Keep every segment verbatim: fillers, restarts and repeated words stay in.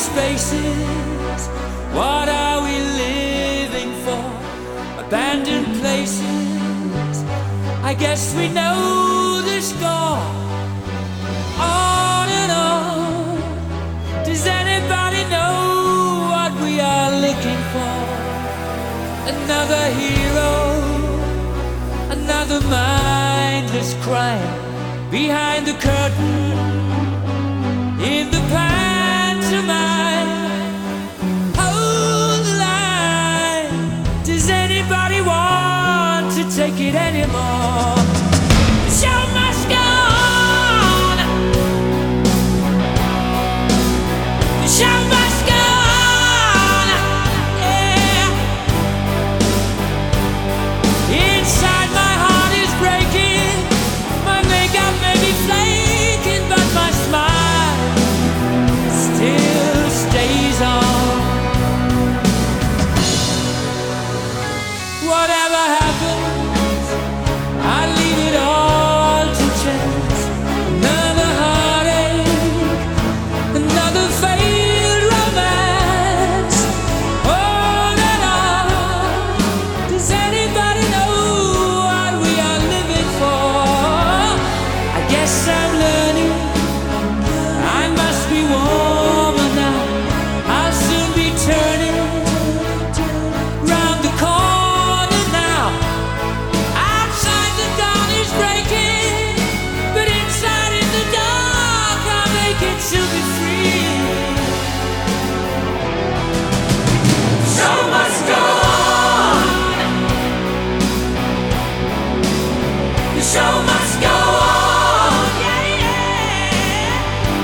spaces. What are we living for? Abandoned places. I guess we know the score. On and on. Does anybody know what we are looking for? Another hero, another mindless crime behind the curtain in the pantomime. Hold the line. Does anybody want to take it anymore? The show must go on. The show must go on. Yeah. Inside my heart is breaking. My makeup may be flaking, but my smile still stays on. Whatever happens, I leave it all to chance. Another heartache, another failed romance. On and on. Does anybody know what we are living for? I guess I'm learning. I must be warmer now. I'll soon be turning round the corner now. Outside the dawn is breaking, but inside in the dark I'll make it to be free. Show must go on. The show must go on. Yeah, yeah.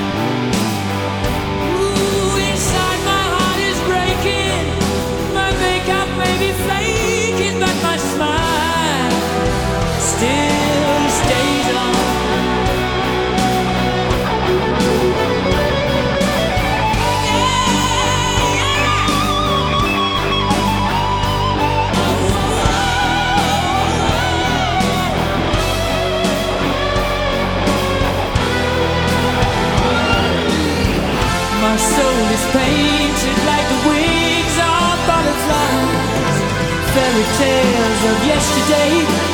Ooh, inside my heart is breaking. My makeup may be flaking, but my smile still stays on. My soul is painted like the wings of butterflies. Fairy tales of yesterday